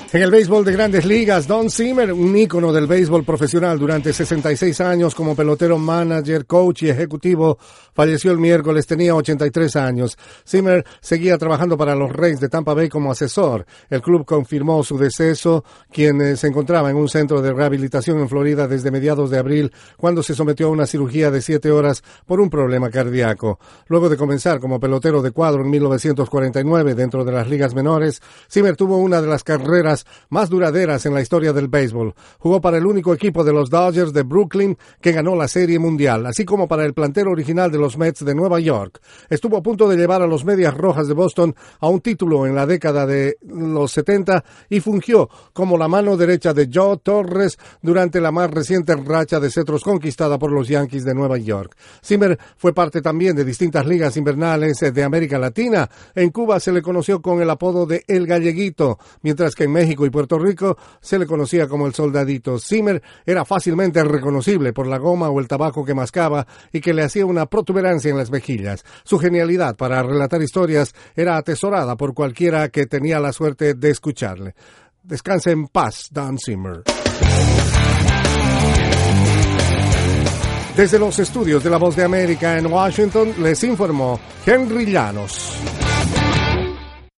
En el béisbol de Grandes Ligas, Don Zimmer, un ícono del béisbol profesional durante 66 años como pelotero, manager, coach y ejecutivo, falleció el miércoles, tenía 83 años. Zimmer seguía trabajando para los Rays de Tampa Bay como asesor. El club confirmó su deceso, quien se encontraba en un centro de rehabilitación en Florida desde mediados de abril, cuando se sometió a una cirugía de 7 horas por un problema cardíaco. Luego de comenzar como pelotero de cuadro en 1949 dentro de las ligas menores, Zimmer tuvo una de las carreras más duraderas en la historia del béisbol. Jugó para el único equipo de los Dodgers de Brooklyn que ganó la Serie Mundial, así como para el plantel original de los Mets de Nueva York. Estuvo a punto de llevar a los Medias Rojas de Boston a un título en la década de los 70 y fungió como la mano derecha de Joe Torres durante la más reciente racha de cetros conquistada por los Yankees de Nueva York. Zimmer fue parte también de distintas ligas invernales de América Latina. En Cuba se le conoció con el apodo de El Galleguito, mientras que en México y Puerto Rico se le conocía como el Soldadito. Zimmer era fácilmente reconocible por la goma o el tabaco que mascaba y que le hacía una protuberancia en las mejillas. Su genialidad para relatar historias era atesorada por cualquiera que tenía la suerte de escucharle. Descanse en paz, Don Zimmer. Desde los estudios de La Voz de América en Washington, les informó Henry Llanos.